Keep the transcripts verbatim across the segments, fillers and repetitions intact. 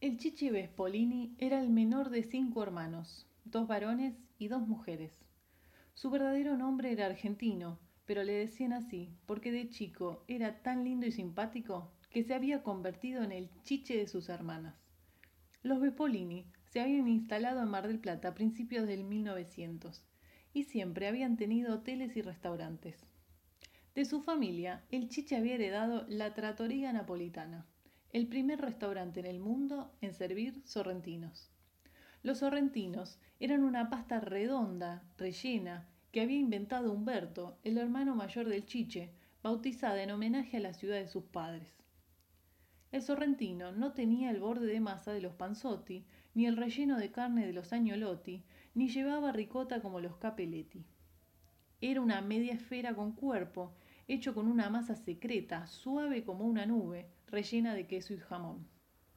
El Chiche Vespolini era el menor de cinco hermanos, dos varones y dos mujeres. Su verdadero nombre era Argentino, pero le decían así porque de chico era tan lindo y simpático que se había convertido en el chiche de sus hermanas. Los Vespolini se habían instalado en Mar del Plata a principios del mil novecientos y siempre habían tenido hoteles y restaurantes. De su familia, el Chiche había heredado la Trattoria Napolitana, el primer restaurante en el mundo en servir sorrentinos. Los sorrentinos eran una pasta redonda, rellena, que había inventado Humberto, el hermano mayor del Chiche, bautizada en homenaje a la ciudad de sus padres. El sorrentino no tenía el borde de masa de los panzotti, ni el relleno de carne de los agnolotti, ni llevaba ricota como los capelletti. Era una media esfera con cuerpo, hecho con una masa secreta, suave como una nube, rellena de queso y jamón.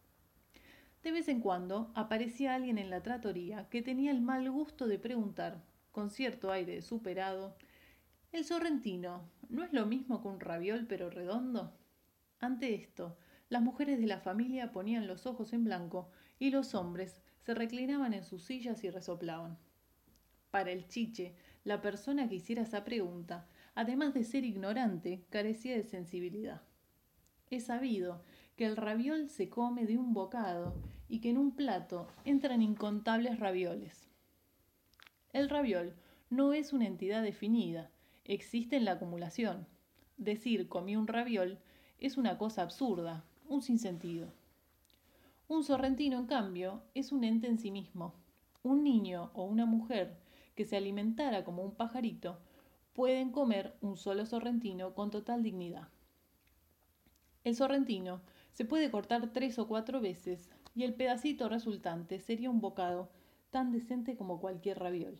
De vez en cuando aparecía alguien en la trattoria que tenía el mal gusto de preguntar, con cierto aire de superado, ¿el sorrentino no es lo mismo que un raviol pero redondo? Ante esto, las mujeres de la familia ponían los ojos en blanco y los hombres se reclinaban en sus sillas y resoplaban. Para el Chiche, la persona que hiciera esa pregunta, además de ser ignorante, carecía de sensibilidad. Es sabido que el raviol se come de un bocado y que en un plato entran incontables ravioles. El raviol no es una entidad definida, existe en la acumulación. Decir comí un raviol es una cosa absurda, un sinsentido. Un sorrentino, en cambio, es un ente en sí mismo. Un niño o una mujer que se alimentara como un pajarito pueden comer un solo sorrentino con total dignidad. El sorrentino se puede cortar tres o cuatro veces y el pedacito resultante sería un bocado tan decente como cualquier raviol.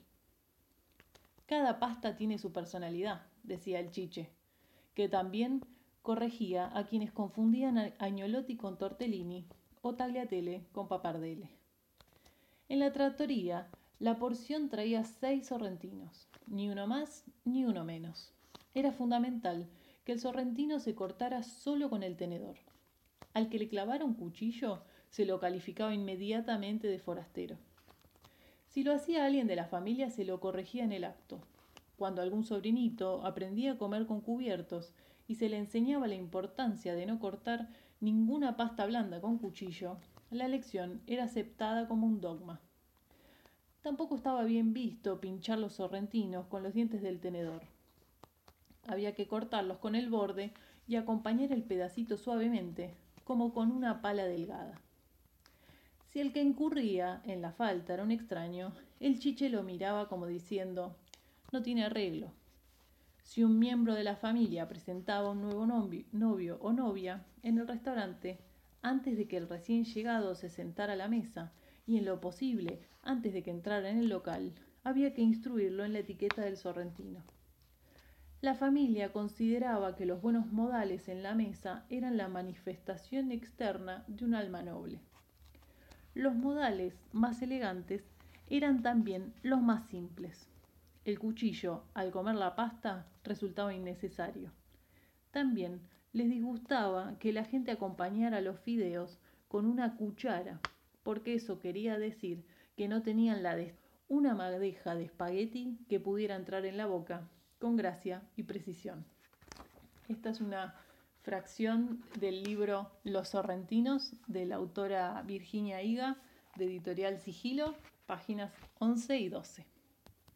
Cada pasta tiene su personalidad, decía el Chiche, que también corregía a quienes confundían agnolotti con tortellini o tagliatelle con papardelle. En la trattoria, la porción traía seis sorrentinos, ni uno más ni uno menos. Era fundamental que el sorrentino se cortara solo con el tenedor. Al que le clavara un cuchillo se lo calificaba inmediatamente de forastero. Si lo hacía alguien de la familia se lo corregía en el acto. Cuando algún sobrinito aprendía a comer con cubiertos y se le enseñaba la importancia de no cortar ninguna pasta blanda con cuchillo, la lección era aceptada como un dogma. Tampoco estaba bien visto pinchar los sorrentinos con los dientes del tenedor. Había que cortarlos con el borde y acompañar el pedacito suavemente, como con una pala delgada. Si el que incurría en la falta era un extraño, el Chiche lo miraba como diciendo, no tiene arreglo. Si un miembro de la familia presentaba un nuevo novio, novio o novia en el restaurante, antes de que el recién llegado se sentara a la mesa, y en lo posible antes de que entrara en el local, había que instruirlo en la etiqueta del sorrentino. La familia consideraba que los buenos modales en la mesa eran la manifestación externa de un alma noble. Los modales más elegantes eran también los más simples. El cuchillo, al comer la pasta, resultaba innecesario. También les disgustaba que la gente acompañara los fideos con una cuchara, porque eso quería decir que no tenían la de una madeja de espagueti que pudiera entrar en la boca con gracia y precisión. Esta es una fracción del libro Los Sorrentinos de la autora Virginia Higa, de Editorial Sigilo, páginas once y doce.